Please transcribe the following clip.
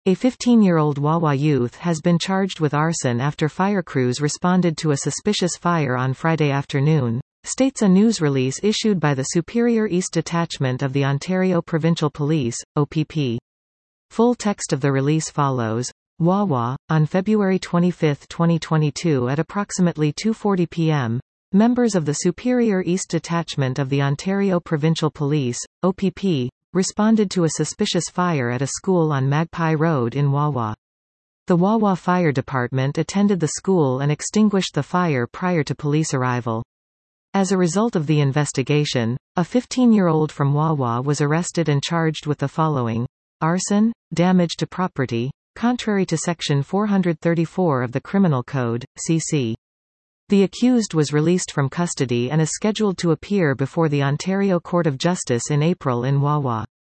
A 15-year-old Wawa youth has been charged with arson after fire crews responded to a suspicious fire on Friday afternoon, states a news release issued by the Superior East Detachment of the Ontario Provincial Police, OPP. Full text of the release follows. Wawa, on February 25, 2022 at approximately 2:40 p.m., members of the Superior East Detachment of the Ontario Provincial Police, OPP, responded to a suspicious fire at a school on Magpie Road in Wawa. The Wawa Fire Department attended the school and extinguished the fire prior to police arrival. As a result of the investigation, a 15-year-old from Wawa was arrested and charged with the following: arson, damage to property, contrary to Section 434 of the Criminal Code, CC. The accused was released from custody and is scheduled to appear before the Ontario Court of Justice in April in Wawa.